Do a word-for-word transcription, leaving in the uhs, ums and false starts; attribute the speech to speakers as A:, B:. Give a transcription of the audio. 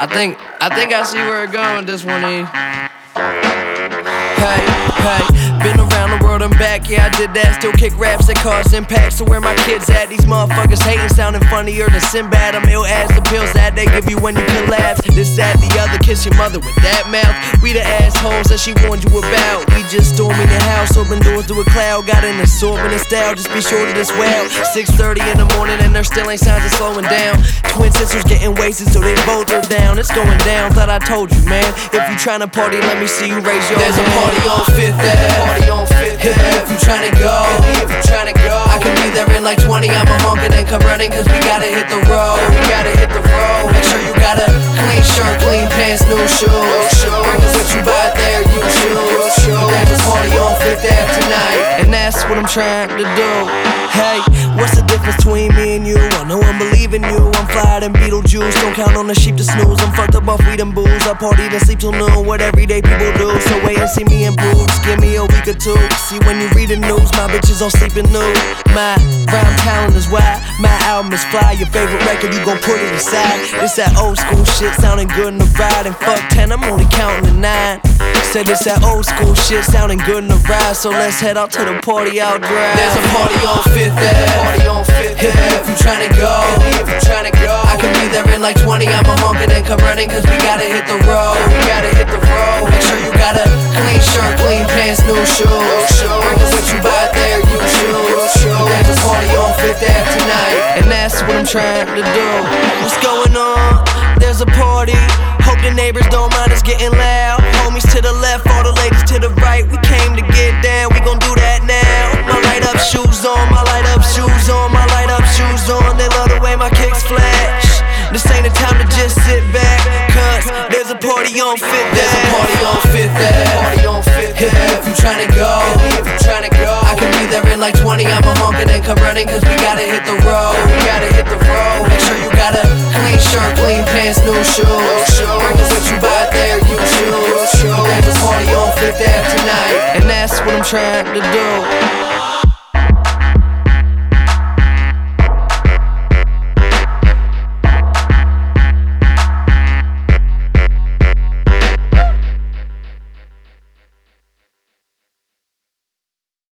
A: I think, I think I see where it's going with this one, E. Hey, hey, been around the world and back, yeah I did that. Still kick raps that cause impact. So where my kids at? These motherfuckers hating, sounding funnier than Sinbad. I'm ill as the pills that they give you when you collapse. This, that, the other, kiss your mother with that mouth. We the assholes that she warned you about. We just storming the house, open doors to a cloud. Got an assortment of style, just be sure to this well. six thirty in the morning and there still ain't signs of slowing down. Twin sisters getting wasted so they both are down. It's going down, thought I told you, man. If you tryna party, let me see you raise your
B: There's
A: hand.
B: a party on Fifth Ave, party on Fifth Ave. If you tryna go, if you tryna go, I can be there in like twenty. I'm a honkin' and come running, cause we gotta hit the road. We gotta hit the road. Make sure you got a clean shirt, clean pants, new shoes. Bring us what you buy there, you choose. There's a party on Fifth Ave tonight,
A: and that's what I'm trying to do. Hey, what's the difference between me and you? I know I'm believing you. I'm flyer than Beetlejuice. Don't count on the sheep to snooze. I'm fucked up off weed and booze. I party and sleep till noon. What everyday people do. So wait and see me improve. Just give me a week or two. See when you read the news, my bitches on sleeping nude. My rhyme talent is wide. My album is fly. Your favorite record, you gon' put it aside. It's that old school shit sounding good in the ride. And fuck ten, I'm only counting to nine. Said it's that old school shit sounding good in the ride. So let's head out to the party out drive.
B: There's a party on Fifth Ave, party on Fifth Ave. If you tryna go, if you tryna go, I can be there in like twenty. I'm a honkin' and come running, cause we gotta hit the road. We gotta hit the road. Make sure you got a clean shirt, clean pants, new shoes. Bring us what you buy there, you choose. There's a party on Fifth Ave tonight,
A: and that's what I'm trying to do. What's going on? There's a party. Hope the neighbors don't mind us getting loud. Homies to the left, all the ladies to the right. We came to get down, we gon' do that now. My light up shoes on, my light up shoes on, my light up shoes on. They love the way my kicks flash. This ain't the time to just sit back, cause there's a party on Fifth Ave.
B: There's a party on Fifth Ave, party on Fifth Ave. If you tryna go, if you tryna go, I can be there in like twenty. I'm a honkin' and come running, cause we gotta hit the road. We gotta hit the road. Make sure you got a clean shirt, clean pants, new shoes. Bring us what you buy there, you choose. There's a party on Fifth Ave tonight,
A: and that's what I'm trying to do.